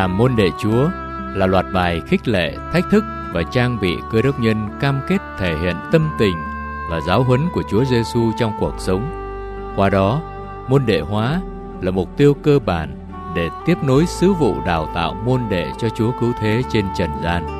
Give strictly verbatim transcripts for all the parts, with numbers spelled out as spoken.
Làm môn đệ Chúa là loạt bài khích lệ, thách thức và trang bị Cơ đốc nhân cam kết thể hiện tâm tình và giáo huấn của Chúa Giêsu trong cuộc sống. Qua đó, môn đệ hóa là mục tiêu cơ bản để tiếp nối sứ vụ đào tạo môn đệ cho Chúa Cứu Thế trên trần gian.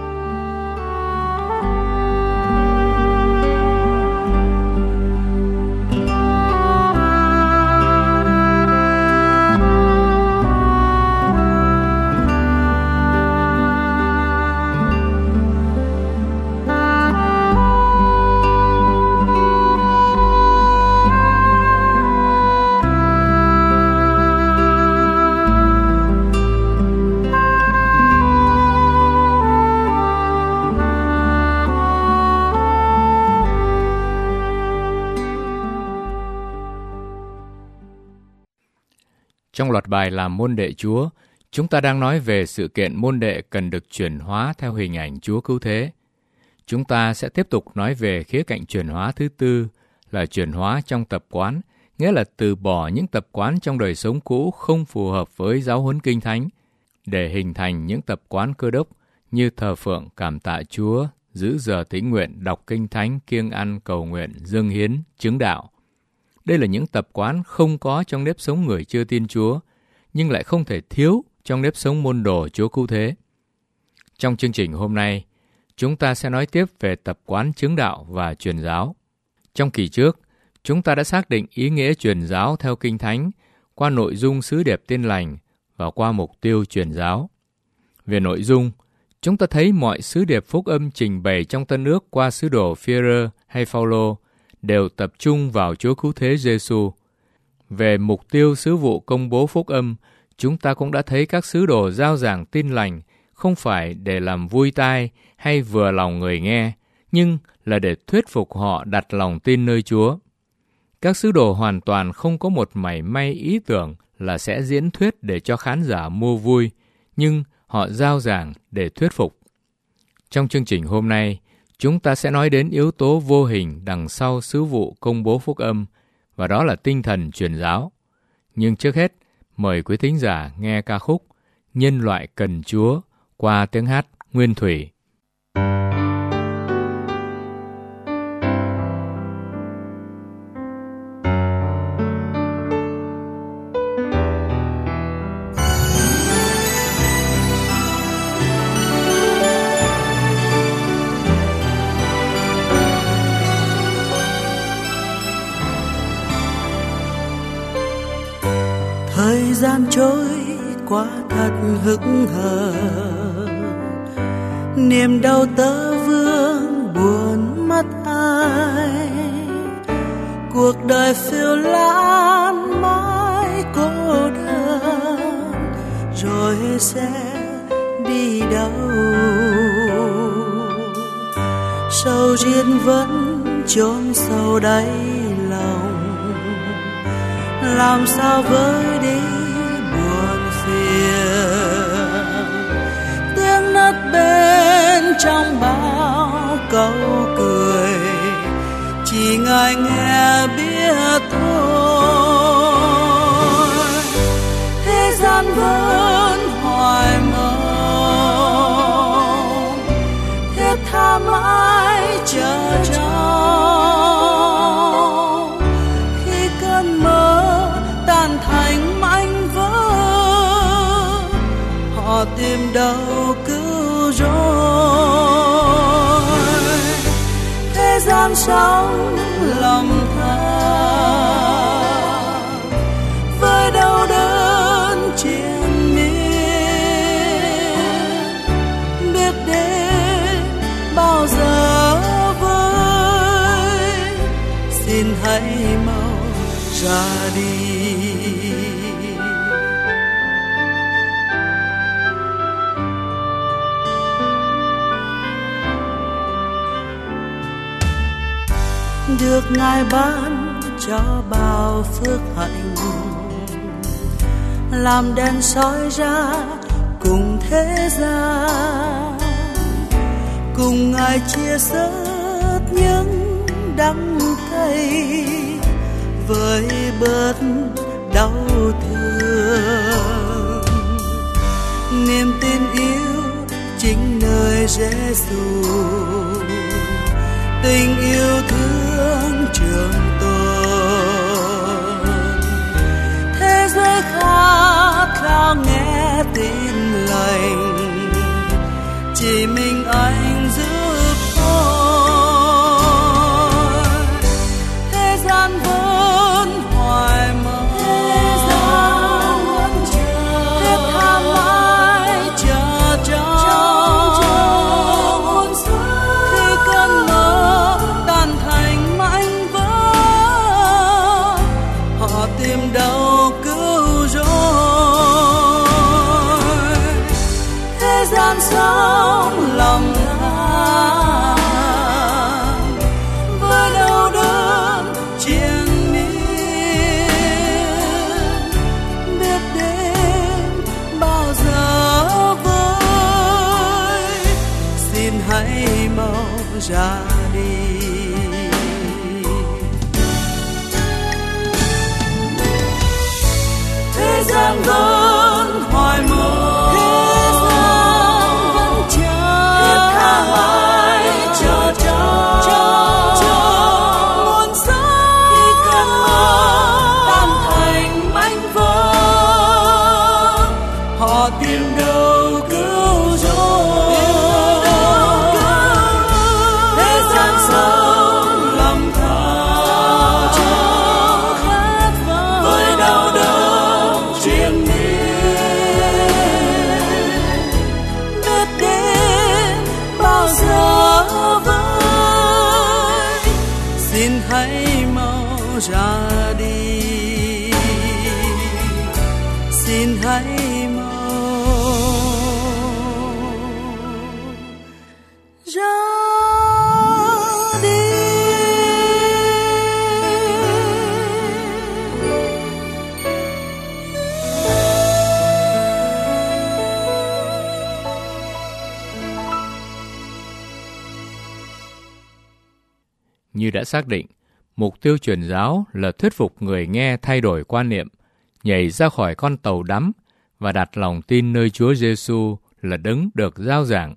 Trong loạt bài làm môn đệ Chúa, chúng ta đang nói về sự kiện môn đệ cần được chuyển hóa theo hình ảnh Chúa Cứu Thế. Chúng ta sẽ tiếp tục nói về khía cạnh chuyển hóa thứ tư là chuyển hóa trong tập quán, nghĩa là từ bỏ những tập quán trong đời sống cũ không phù hợp với giáo huấn Kinh Thánh, để hình thành những tập quán Cơ đốc như thờ phượng, cảm tạ Chúa, giữ giờ tĩnh nguyện, đọc Kinh Thánh, kiêng ăn, cầu nguyện, dâng hiến, chứng đạo. Đây là những tập quán không có trong nếp sống người chưa tin Chúa, nhưng lại không thể thiếu trong nếp sống môn đồ Chúa Cứu Thế. Trong chương trình hôm nay, chúng ta sẽ nói tiếp về tập quán chứng đạo và truyền giáo. Trong kỳ trước, chúng ta đã xác định ý nghĩa truyền giáo theo Kinh Thánh qua nội dung sứ điệp Tin Lành và qua mục tiêu truyền giáo. Về nội dung, chúng ta thấy mọi sứ điệp phúc âm trình bày trong Tân Ước qua sứ đồ Phi-e-rơ hay Phao-lô đều tập trung vào Chúa Cứu Thế Giêsu. Về mục tiêu sứ vụ công bố phúc âm, chúng ta cũng đã thấy các sứ đồ rao giảng tin lành không phải để làm vui tai hay vừa lòng người nghe, nhưng là để thuyết phục họ đặt lòng tin nơi Chúa. Các sứ đồ hoàn toàn không có một mảy may ý tưởng là sẽ diễn thuyết để cho khán giả mua vui, nhưng họ rao giảng để thuyết phục. Trong chương trình hôm nay, chúng ta sẽ nói đến yếu tố vô hình đằng sau sứ vụ công bố phúc âm, và đó là tinh thần truyền giáo. Nhưng trước hết, mời quý thính giả nghe ca khúc Nhân loại cần Chúa qua tiếng hát Nguyên Thủy. Thời gian trôi qua thật hững hờ, niềm đau tơ vương buồn mất ai. Cuộc đời phiêu lãng mãi cô đơn, rồi sẽ đi đâu? Sầu riêng vẫn chôn sâu đáy lòng, làm sao vơi đi buồn phiền. Tiếng nấc bên trong bao câu cười, chỉ ngài nghe biết thôi. Thế gian vẫn hoài mong, thiết tha mãi chờ trông. Khi cơn mơ tan thành mảnh vỡ, họ tìm đâu cứu rỗi. Thế gian sống lầm than với đau đớn triền miên, biết đến bao giờ với, xin hãy mau ra đi. Được Ngài ban cho bao phước hạnh, làm đèn soi ra cùng thế gian, cùng Ngài chia sớt những đắng cay, vơi bớt đau thương. niềm tin yêu chính nơi Giêsu, tình yêu thương trường tồn. Thế giới khát khao nghe tin lành, chỉ mình anh giúp thôi. Thế gian vẫn hoài mong, thế gian vẫn chờ, hết tha mãi chờ trong muôn xuân. Khi cơn mơ tan thành mảnh vỡ, họ tìm đâu cứu rỗi. Thế gian sống lòng than với đau đớn triền miên, biết đến bao giờ với, xin hãy mau ra đi. Thế gian vẫn hoài mong, thế gian vẫn chờ, hết tha mãi chờ trong muôn giấc. Khi cơn mơ tan thành mảnh vỡ, họ tìm đâu cứu rỗi. Thế gian sống lòng than với đau đớn triền miên, biết đến bao giờ với, xin hãy mau ra đi, xin hãy mau ra đi. Như đã xác định, mục tiêu truyền giáo là thuyết phục người nghe thay đổi quan niệm, nhảy ra khỏi con tàu đắm và đặt lòng tin nơi Chúa Giêsu là đấng được rao giảng.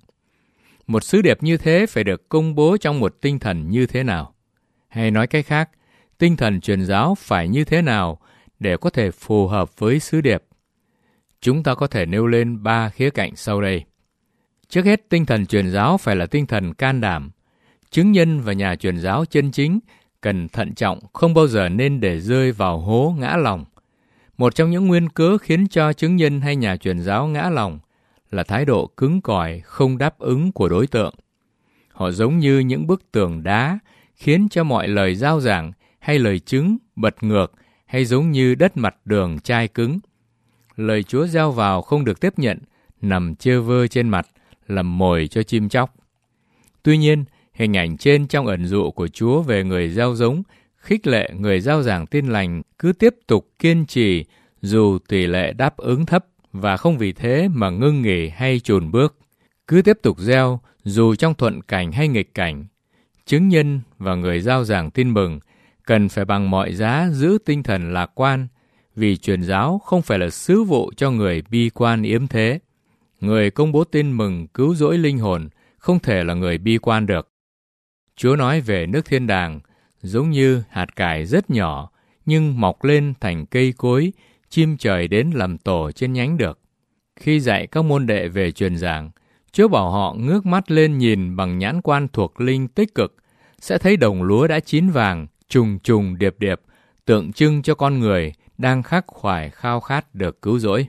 Một sứ điệp như thế phải được công bố trong một tinh thần như thế nào? Hay nói cách khác, tinh thần truyền giáo phải như thế nào để có thể phù hợp với sứ điệp? Chúng ta có thể nêu lên ba khía cạnh sau đây. Trước hết, tinh thần truyền giáo phải là tinh thần can đảm. Chứng nhân và nhà truyền giáo chân chính cần thận trọng, không bao giờ nên để rơi vào hố ngã lòng. Một trong những nguyên cớ khiến cho chứng nhân hay nhà truyền giáo ngã lòng là thái độ cứng cỏi, không đáp ứng của đối tượng. Họ giống như những bức tường đá, khiến cho mọi lời rao giảng hay lời chứng bật ngược, hay giống như đất mặt đường chai cứng. Lời Chúa gieo vào không được tiếp nhận, nằm chơ vơ trên mặt, làm mồi cho chim chóc. Tuy nhiên, hình ảnh trên trong ẩn dụ của Chúa về người gieo giống, khích lệ người rao giảng tin lành cứ tiếp tục kiên trì dù tỷ lệ đáp ứng thấp, và không vì thế mà ngưng nghỉ hay chùn bước. Cứ tiếp tục gieo dù trong thuận cảnh hay nghịch cảnh. Chứng nhân và người rao giảng tin mừng cần phải bằng mọi giá giữ tinh thần lạc quan, vì truyền giáo không phải là sứ vụ cho người bi quan yếm thế. Người công bố tin mừng cứu rỗi linh hồn không thể là người bi quan được. Chúa nói về nước thiên đàng giống như hạt cải rất nhỏ, nhưng mọc lên thành cây cối, chim trời đến làm tổ trên nhánh được. Khi dạy các môn đệ về truyền giảng, Chúa bảo họ ngước mắt lên nhìn bằng nhãn quan thuộc linh tích cực, sẽ thấy đồng lúa đã chín vàng, trùng trùng điệp điệp, tượng trưng cho con người đang khắc khoải khao khát được cứu rỗi.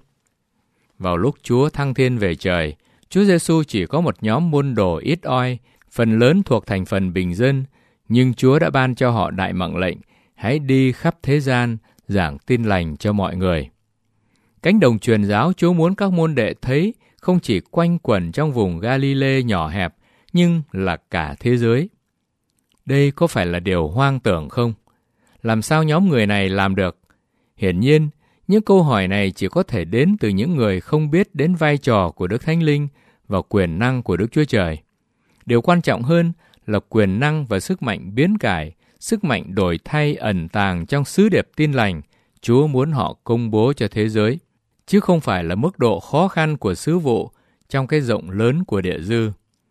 Vào lúc Chúa thăng thiên về trời, Chúa Giêsu chỉ có một nhóm môn đồ ít oi, phần lớn thuộc thành phần bình dân, nhưng Chúa đã ban cho họ đại mệnh lệnh, hãy đi khắp thế gian, giảng tin lành cho mọi người. Cánh đồng truyền giáo Chúa muốn các môn đệ thấy không chỉ quanh quẩn trong vùng Galilee nhỏ hẹp, nhưng là cả thế giới. Đây có phải là điều hoang tưởng không? Làm sao nhóm người này làm được? Hiển nhiên, những câu hỏi này chỉ có thể đến từ những người không biết đến vai trò của Đức Thánh Linh và quyền năng của Đức Chúa Trời. Điều quan trọng hơn là quyền năng và sức mạnh biến cải, sức mạnh đổi thay ẩn tàng trong sứ điệp tin lành Chúa muốn họ công bố cho thế giới. chứ không phải là mức độ khó khăn của sứ vụ trong cái rộng lớn của địa dư.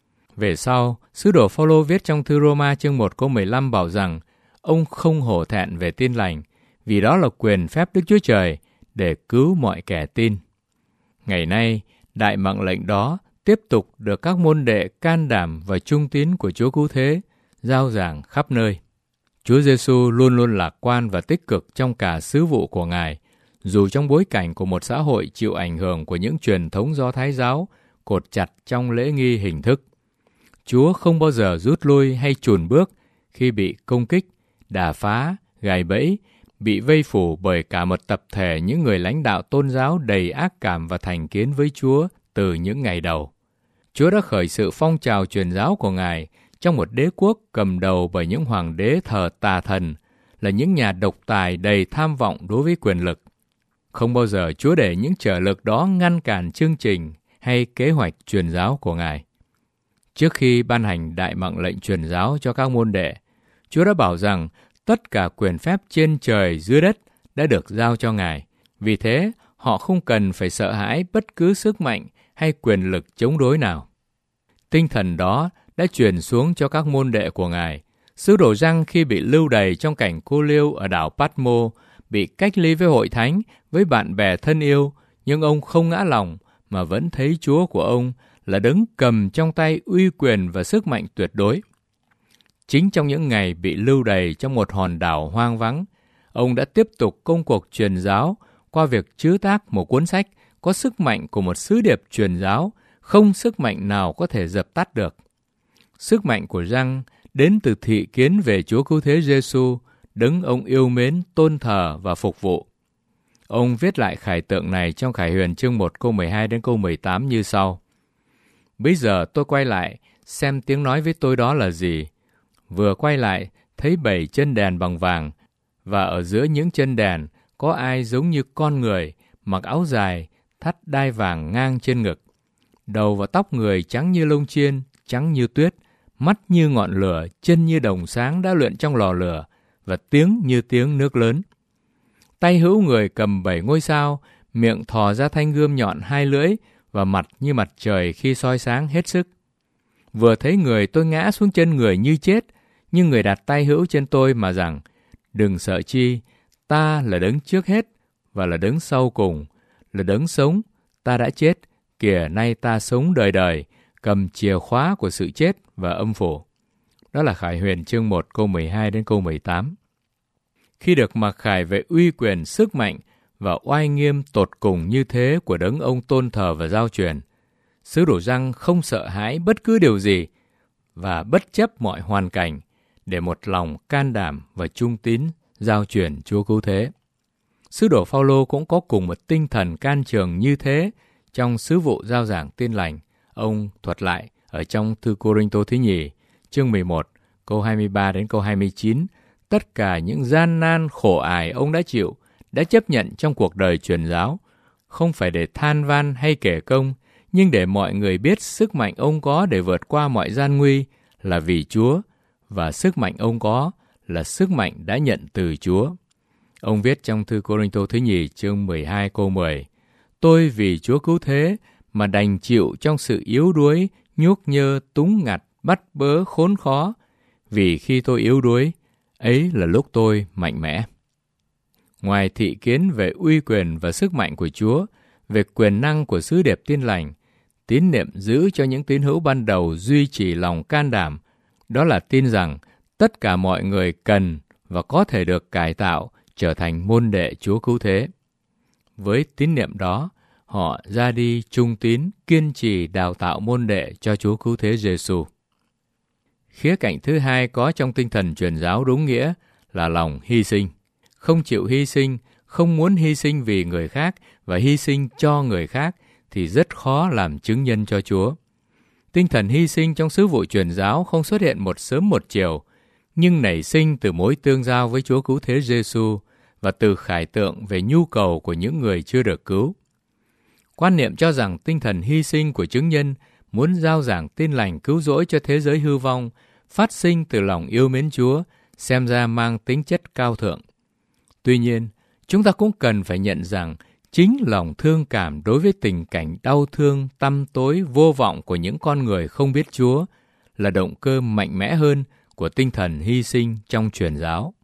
Về sau, sứ đồ Phao-lô viết trong thư Rô-ma chương một câu mười lăm bảo rằng ông không hổ thẹn về tin lành, vì đó là quyền phép Đức Chúa Trời để cứu mọi kẻ tin. Ngày nay, đại mạng lệnh đó tiếp tục được các môn đệ can đảm và trung tín của Chúa Cứu Thế rao giảng khắp nơi. Chúa Giêsu luôn luôn lạc quan và tích cực trong cả sứ vụ của Ngài, dù trong bối cảnh của một xã hội chịu ảnh hưởng của những truyền thống Do Thái giáo cột chặt trong lễ nghi hình thức. Chúa không bao giờ rút lui hay chùn bước khi bị công kích, đả phá, gài bẫy, bị vây phủ bởi cả một tập thể những người lãnh đạo tôn giáo đầy ác cảm và thành kiến với Chúa từ những ngày đầu. Chúa đã khởi sự phong trào truyền giáo của Ngài trong một đế quốc cầm đầu bởi những hoàng đế thờ tà thần, là những nhà độc tài đầy tham vọng đối với quyền lực. Không bao giờ Chúa để những trở lực đó ngăn cản chương trình hay kế hoạch truyền giáo của Ngài. Trước khi ban hành đại mạng lệnh truyền giáo cho các môn đệ, Chúa đã bảo rằng tất cả quyền phép trên trời dưới đất đã được giao cho Ngài. Vì thế, họ không cần phải sợ hãi bất cứ sức mạnh hay quyền lực chống đối nào. Tinh thần đó đã truyền xuống cho các môn đệ của Ngài. Sứ đồ Giăng khi bị lưu đày trong cảnh cô liêu ở đảo Patmos, bị cách ly với hội thánh, với bạn bè thân yêu, nhưng ông không ngã lòng mà vẫn thấy Chúa của ông là đấng cầm trong tay uy quyền và sức mạnh tuyệt đối. Chính trong những ngày bị lưu đày trong một hòn đảo hoang vắng, ông đã tiếp tục công cuộc truyền giáo qua việc chứa tác một cuốn sách có sức mạnh của một sứ điệp truyền giáo, không sức mạnh nào có thể dập tắt được. Sức mạnh của Giăng đến từ thị kiến về Chúa Cứu Thế Giêsu, đấng ông yêu mến, tôn thờ và phục vụ. Ông viết lại khải tượng này trong Khải Huyền chương một câu mười hai đến câu mười tám như sau: Bây giờ tôi quay lại, xem tiếng nói với tôi đó là gì. Vừa quay lại, thấy bảy chân đèn bằng vàng, và ở giữa những chân đèn có ai giống như con người, mặc áo dài, thắt đai vàng ngang trên ngực. Đầu và tóc người trắng như lông chiên, trắng như tuyết, mắt như ngọn lửa, chân như đồng sáng đã luyện trong lò lửa, và tiếng như tiếng nước lớn. Tay hữu người cầm bảy ngôi sao, miệng thò ra thanh gươm nhọn hai lưỡi, và mặt như mặt trời khi soi sáng hết sức. Vừa thấy người tôi ngã xuống chân người như chết, nhưng người đặt tay hữu trên tôi mà rằng: Đừng sợ chi, ta là đấng trước hết và là đấng sau cùng, là đấng sống, ta đã chết, kìa nay ta sống đời đời, cầm chìa khóa của sự chết và âm phủ. Đó là Khải Huyền chương một câu mười hai đến câu mười tám. Khi được mặc khải về uy quyền, sức mạnh và oai nghiêm tột cùng như thế của đấng ông tôn thờ và giao truyền, sứ đồ Giăng không sợ hãi bất cứ điều gì và bất chấp mọi hoàn cảnh để một lòng can đảm và trung tín giao truyền Chúa Cứu Thế. Sứ đồ Phao-lô cũng có cùng một tinh thần can trường như thế trong sứ vụ giao giảng tin lành. Ông thuật lại ở trong thư Cô-rinh-tô thứ nhì, chương mười một, câu hai mươi ba đến câu hai mươi chín, tất cả những gian nan khổ ải ông đã chịu, đã chấp nhận trong cuộc đời truyền giáo, không phải để than van hay kể công, nhưng để mọi người biết sức mạnh ông có để vượt qua mọi gian nguy là vì Chúa, và sức mạnh ông có là sức mạnh đã nhận từ Chúa. Ông viết trong thư Cô-rinh-tô thứ nhì, chương mười hai câu mười, Tôi vì Chúa Cứu Thế mà đành chịu trong sự yếu đuối, nhuốc nhơ, túng ngặt, bắt bớ, khốn khó, vì khi tôi yếu đuối, ấy là lúc tôi mạnh mẽ. Ngoài thị kiến về uy quyền và sức mạnh của Chúa, về quyền năng của sứ điệp tin lành, tín niệm giữ cho những tín hữu ban đầu duy trì lòng can đảm, đó là tin rằng tất cả mọi người cần và có thể được cải tạo trở thành môn đệ Chúa Cứu Thế. Với tín niệm đó, họ ra đi trung tín, kiên trì đào tạo môn đệ cho Chúa Cứu Thế Giêsu. Khía cạnh thứ hai có trong tinh thần truyền giáo đúng nghĩa là lòng hy sinh. Không chịu hy sinh, không muốn hy sinh vì người khác và hy sinh cho người khác thì rất khó làm chứng nhân cho Chúa. Tinh thần hy sinh trong sứ vụ truyền giáo không xuất hiện một sớm một chiều, nhưng nảy sinh từ mối tương giao với Chúa Cứu Thế Giêsu và từ khải tượng về nhu cầu của những người chưa được cứu. Quan niệm cho rằng tinh thần hy sinh của chứng nhân muốn rao giảng tin lành cứu rỗi cho thế giới hư vong, phát sinh từ lòng yêu mến Chúa, xem ra mang tính chất cao thượng. Tuy nhiên, chúng ta cũng cần phải nhận rằng Chính lòng thương cảm đối với tình cảnh đau thương, tăm tối, vô vọng của những con người không biết Chúa là động cơ mạnh mẽ hơn của tinh thần hy sinh trong truyền giáo.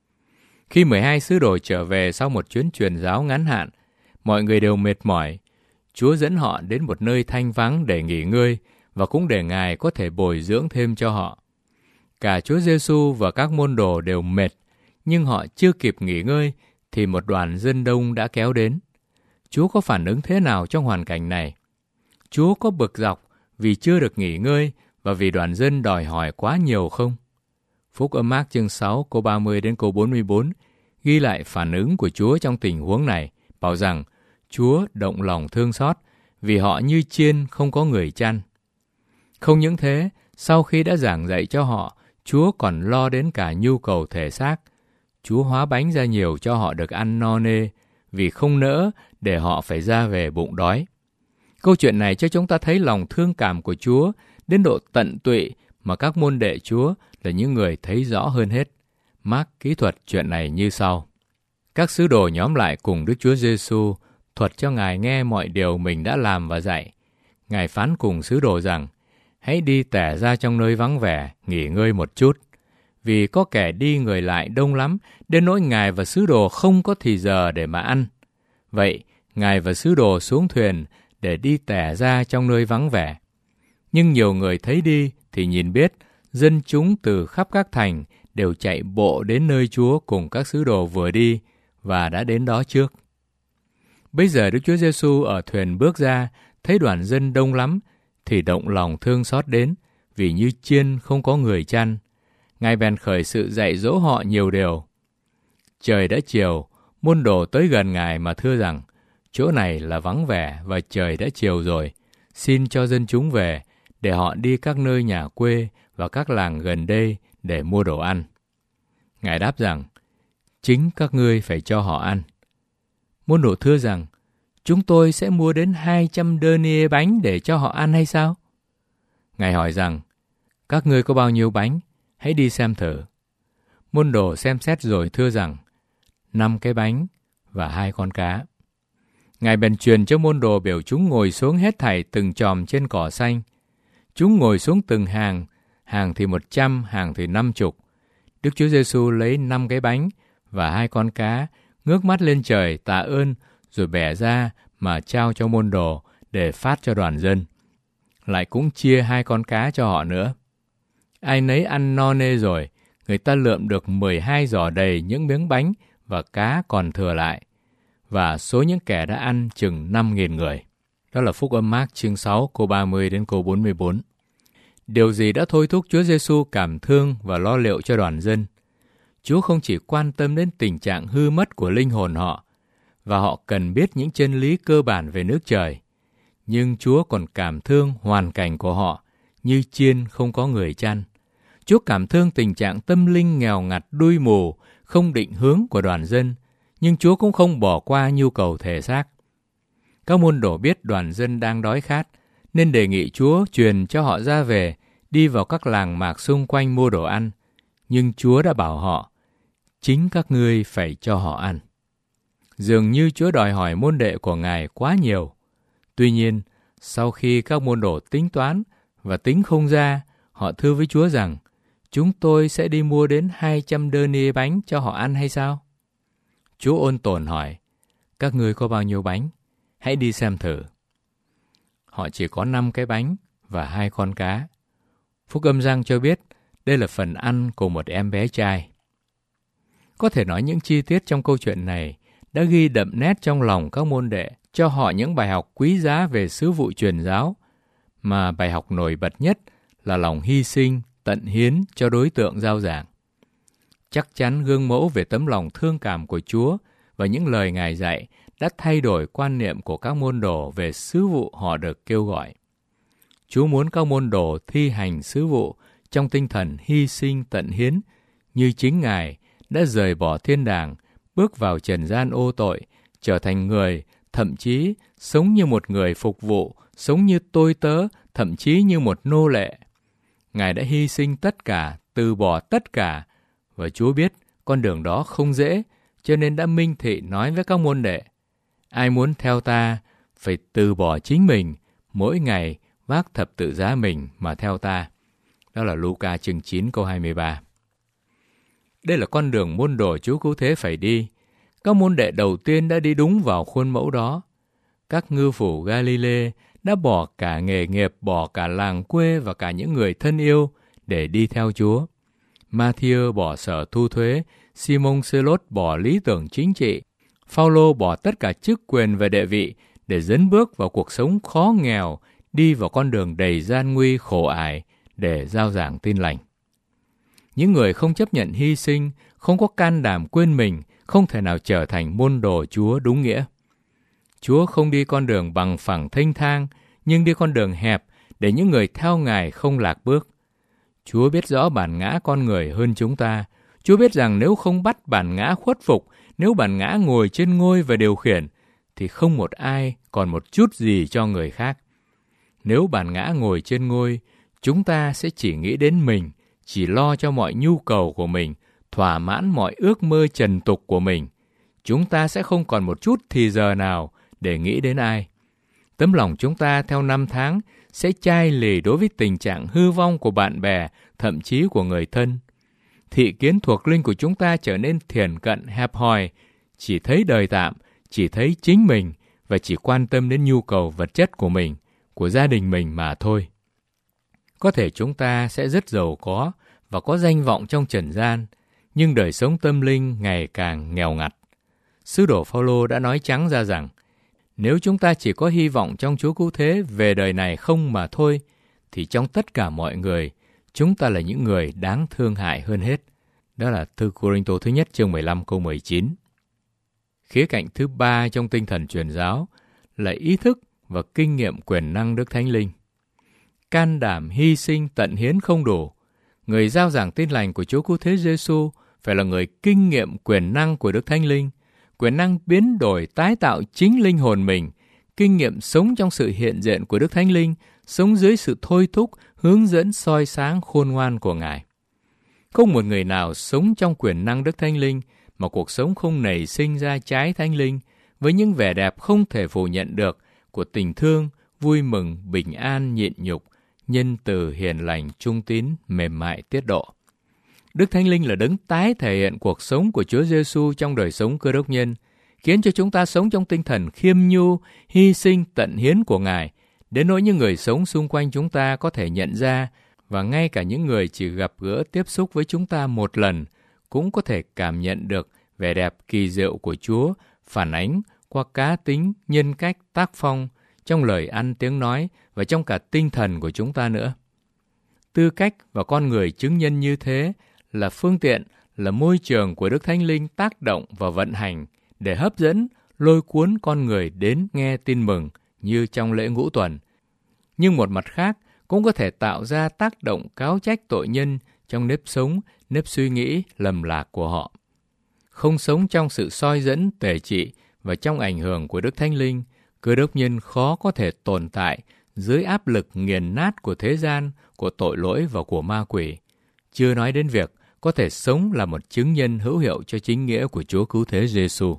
Khi mười hai sứ đồ trở về sau một chuyến truyền giáo ngắn hạn, mọi người đều mệt mỏi. Chúa dẫn họ đến một nơi thanh vắng để nghỉ ngơi và cũng để Ngài có thể bồi dưỡng thêm cho họ. Cả Chúa Giêsu và các môn đồ đều mệt, nhưng họ chưa kịp nghỉ ngơi thì một đoàn dân đông đã kéo đến. Chúa có phản ứng thế nào trong hoàn cảnh này? Chúa có bực dọc vì chưa được nghỉ ngơi và vì đoàn dân đòi hỏi quá nhiều không? Phúc âm Mác chương sáu câu ba mươi đến câu bốn mươi bốn ghi lại phản ứng của Chúa trong tình huống này, bảo rằng Chúa động lòng thương xót vì họ như chiên không có người chăn. Không những thế, sau khi đã giảng dạy cho họ, Chúa còn lo đến cả nhu cầu thể xác. Chúa hóa bánh ra nhiều cho họ được ăn no nê, vì không nỡ để họ phải ra về bụng đói. Câu chuyện này cho chúng ta thấy lòng thương cảm của Chúa đến độ tận tụy mà các môn đệ Chúa là những người thấy rõ hơn hết. Mác kỹ thuật chuyện này như sau. Các sứ đồ nhóm lại cùng Đức Chúa Giêsu thuật cho Ngài nghe mọi điều mình đã làm và dạy. Ngài phán cùng sứ đồ rằng, hãy đi tẻ ra trong nơi vắng vẻ, nghỉ ngơi một chút. Vì có kẻ đi người lại đông lắm, đến nỗi Ngài và sứ đồ không có thì giờ để mà ăn. Vậy, Ngài và sứ đồ xuống thuyền để đi tẻ ra trong nơi vắng vẻ. Nhưng nhiều người thấy đi thì nhìn biết, dân chúng từ khắp các thành đều chạy bộ đến nơi Chúa cùng các sứ đồ vừa đi và đã đến đó trước. Bây giờ Đức Chúa Giêsu ở thuyền bước ra, thấy đoàn dân đông lắm, thì động lòng thương xót đến, vì như chiên không có người chăn. Ngài bèn khởi sự dạy dỗ họ nhiều điều. Trời đã chiều, môn đồ tới gần Ngài mà thưa rằng, chỗ này là vắng vẻ và trời đã chiều rồi, xin cho dân chúng về, để họ đi các nơi nhà quê và các làng gần đây để mua đồ ăn. Ngài đáp rằng, chính các ngươi phải cho họ ăn. Môn đồ thưa rằng, chúng tôi sẽ mua đến hai trăm denier bánh để cho họ ăn hay sao? Ngài hỏi rằng, các ngươi có bao nhiêu bánh? Hãy đi xem thử. Môn đồ xem xét rồi thưa rằng, năm cái bánh và hai con cá. Ngài bèn truyền cho môn đồ biểu chúng ngồi xuống hết thảy từng chòm trên cỏ xanh. Chúng ngồi xuống từng hàng, hàng thì một trăm, hàng thì năm chục. Đức Chúa Giêsu lấy năm cái bánh và hai con cá, ngước mắt lên trời tạ ơn, rồi bẻ ra mà trao cho môn đồ để phát cho đoàn dân. Lại cũng chia hai con cá cho họ nữa. Ai nấy ăn no nê rồi, người ta lượm được mười hai giỏ đầy những miếng bánh và cá còn thừa lại. Và số những kẻ đã ăn chừng năm nghìn người. Đó là Phúc âm Mác chương sáu câu ba mươi đến câu bốn mươi bốn. Điều gì đã thôi thúc Chúa Giêsu cảm thương và lo liệu cho đoàn dân? Chúa không chỉ quan tâm đến tình trạng hư mất của linh hồn họ, và họ cần biết những chân lý cơ bản về nước trời, nhưng Chúa còn cảm thương hoàn cảnh của họ, như chiên không có người chăn. Chúa cảm thương tình trạng tâm linh nghèo ngặt đuôi mù, không định hướng của đoàn dân, nhưng Chúa cũng không bỏ qua nhu cầu thể xác. Các môn đồ biết đoàn dân đang đói khát, nên đề nghị Chúa truyền cho họ ra về, đi vào các làng mạc xung quanh mua đồ ăn. Nhưng Chúa đã bảo họ, chính các ngươi phải cho họ ăn. Dường như Chúa đòi hỏi môn đệ của Ngài quá nhiều. Tuy nhiên, sau khi các môn đồ tính toán và tính không ra, họ thưa với Chúa rằng, chúng tôi sẽ đi mua đến hai trăm denier bánh cho họ ăn hay sao? Chúa ôn tồn hỏi, các ngươi có bao nhiêu bánh? Hãy đi xem thử. Họ chỉ có năm cái bánh và hai con cá. Phúc âm Giăng cho biết đây là phần ăn của một em bé trai. Có thể nói những chi tiết trong câu chuyện này đã ghi đậm nét trong lòng các môn đệ, cho họ những bài học quý giá về sứ vụ truyền giáo, mà bài học nổi bật nhất là lòng hy sinh, tận hiến cho đối tượng giao giảng. Chắc chắn gương mẫu về tấm lòng thương cảm của Chúa và những lời Ngài dạy đã thay đổi quan niệm của các môn đồ về sứ vụ họ được kêu gọi. Chúa muốn các môn đồ thi hành sứ vụ trong tinh thần hy sinh tận hiến, như chính Ngài đã rời bỏ thiên đàng, bước vào trần gian ô tội, trở thành người, thậm chí sống như một người phục vụ, sống như tôi tớ, thậm chí như một nô lệ. Ngài đã hy sinh tất cả, từ bỏ tất cả, và Chúa biết con đường đó không dễ, cho nên đã minh thị nói với các môn đệ, Ai muốn theo ta, phải từ bỏ chính mình, mỗi ngày vác thập tự giá mình mà theo ta. Đó là Luca chương chín câu hai mươi ba. Đây là con đường môn đồ Chúa Cứu Thế phải đi. Các môn đệ đầu tiên đã đi đúng vào khuôn mẫu đó. Các ngư phủ Galilee đã bỏ cả nghề nghiệp, bỏ cả làng quê và cả những người thân yêu để đi theo Chúa. Ma-thi-ơ bỏ sở thu thuế, Simon Sê-lốt bỏ lý tưởng chính trị, Phao-lô bỏ tất cả chức quyền và địa vị để dấn bước vào cuộc sống khó nghèo, đi vào con đường đầy gian nguy khổ ải để rao giảng tin lành. Những người không chấp nhận hy sinh, không có can đảm quên mình, không thể nào trở thành môn đồ Chúa đúng nghĩa. Chúa không đi con đường bằng phẳng thênh thang, nhưng đi con đường hẹp để những người theo Ngài không lạc bước. Chúa biết rõ bản ngã con người hơn chúng ta. Chúa biết rằng nếu không bắt bản ngã khuất phục, nếu bản ngã ngồi trên ngôi và điều khiển, thì không một ai còn một chút gì cho người khác. Nếu bản ngã ngồi trên ngôi, chúng ta sẽ chỉ nghĩ đến mình, chỉ lo cho mọi nhu cầu của mình, thỏa mãn mọi ước mơ trần tục của mình. Chúng ta sẽ không còn một chút thì giờ nào để nghĩ đến ai. Tấm lòng chúng ta theo năm tháng sẽ chai lì đối với tình trạng hư vong của bạn bè, thậm chí của người thân. Thị kiến thuộc linh của chúng ta trở nên thiển cận hẹp hòi, chỉ thấy đời tạm, chỉ thấy chính mình và chỉ quan tâm đến nhu cầu vật chất của mình, của gia đình mình mà thôi. Có thể chúng ta sẽ rất giàu có và có danh vọng trong trần gian, nhưng đời sống tâm linh ngày càng nghèo ngặt. Sứ đồ Phao-lô đã nói trắng ra rằng, nếu chúng ta chỉ có hy vọng trong Chúa Cứu Thế về đời này không mà thôi, thì trong tất cả mọi người, chúng ta là những người đáng thương hại hơn hết. Đó là thư Cô-rinh-tô thứ nhất chương mười lăm câu mười chín. Khía cạnh thứ ba trong tinh thần truyền giáo là ý thức và kinh nghiệm quyền năng Đức Thánh Linh. Can đảm hy sinh tận hiến không đủ. Người rao giảng tin lành của Chúa Cứu Thế Giê-xu phải là người kinh nghiệm quyền năng của Đức Thánh Linh, quyền năng biến đổi tái tạo chính linh hồn mình, kinh nghiệm sống trong sự hiện diện của Đức Thánh Linh, sống dưới sự thôi thúc, hướng dẫn soi sáng khôn ngoan của Ngài. Không một người nào sống trong quyền năng Đức Thánh Linh mà cuộc sống không nảy sinh ra trái Thánh Linh, với những vẻ đẹp không thể phủ nhận được của tình thương, vui mừng, bình an, nhịn nhục, nhân từ, hiền lành, trung tín, mềm mại, tiết độ. Đức Thánh Linh là đấng tái thể hiện cuộc sống của Chúa Giê-xu trong đời sống Cơ Đốc nhân, khiến cho chúng ta sống trong tinh thần khiêm nhu, hy sinh tận hiến của Ngài, đến nỗi những người sống xung quanh chúng ta có thể nhận ra, và ngay cả những người chỉ gặp gỡ tiếp xúc với chúng ta một lần cũng có thể cảm nhận được vẻ đẹp kỳ diệu của Chúa phản ánh qua cá tính, nhân cách, tác phong, trong lời ăn tiếng nói và trong cả tinh thần của chúng ta nữa. Tư cách và con người chứng nhân như thế là phương tiện, là môi trường của Đức Thánh Linh tác động và vận hành để hấp dẫn, lôi cuốn con người đến nghe tin mừng như trong lễ ngũ tuần. Nhưng một mặt khác cũng có thể tạo ra tác động cáo trách tội nhân trong nếp sống, nếp suy nghĩ lầm lạc của họ. Không sống trong sự soi dẫn, tể trị và trong ảnh hưởng của Đức Thánh Linh, Cơ Đốc nhân khó có thể tồn tại dưới áp lực nghiền nát của thế gian, của tội lỗi và của ma quỷ. Chưa nói đến việc có thể sống là một chứng nhân hữu hiệu cho chính nghĩa của Chúa Cứu Thế Giê-xu.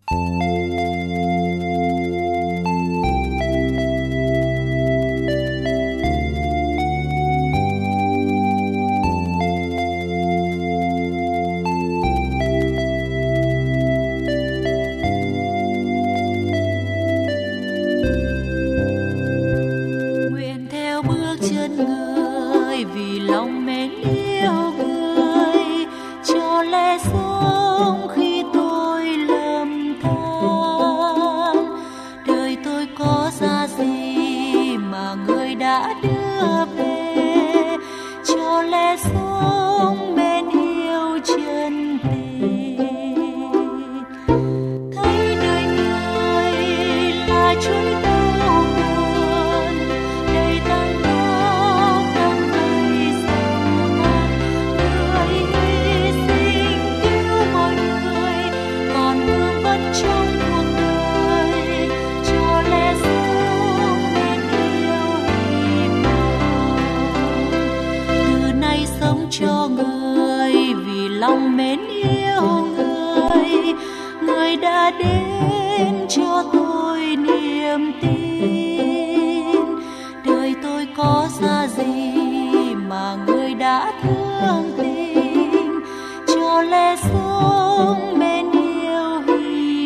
Cho người vì lòng mến yêu người, người đã đến cho tôi. niềm tin. Đời tôi có ra gì mà người đã thương tình, cho lẽ sống bên yêu hy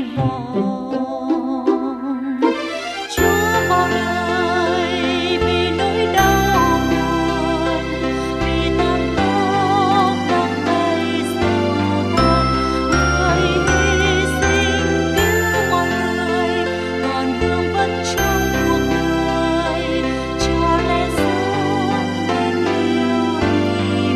vọng. Chúa bao đời vì nỗi đau buồn, vì tan khóc đắm đầy sầu than, người hy sinh cứu mọi người, còn vương vấn trong cuộc đời, cho lẽ sống bên yêu hy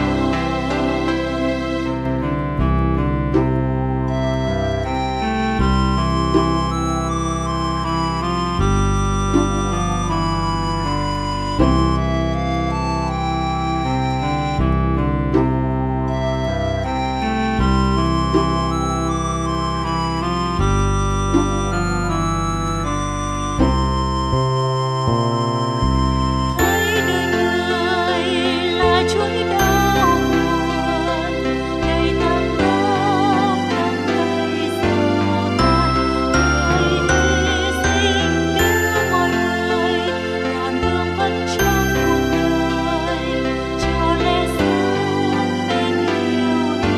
thấy đời người là chuỗi đau buồn, đầy tan khóc đắm đầy sầu than, người hy sinh cứu mọi người, còn vương vấn trong cuộc đời, cho lẽ sống bên yêu hy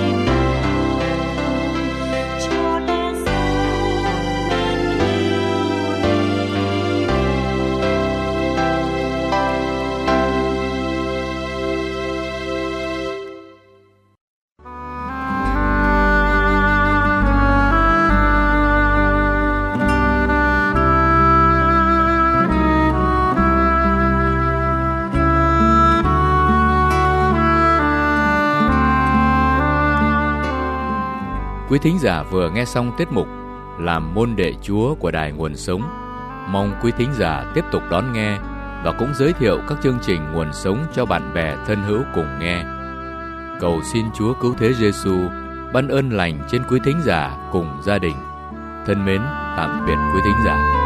vọng, cho lẽ sống bên yêu hy Quý thính giả vừa nghe xong tiết mục Làm môn đệ Chúa của Đài Nguồn Sống. Mong quý thính giả tiếp tục đón nghe và cũng giới thiệu các chương trình Nguồn Sống cho bạn bè thân hữu cùng nghe. Cầu xin Chúa Cứu Thế Giêsu ban ơn lành trên quý thính giả cùng gia đình. Thân mến, tạm biệt quý thính giả.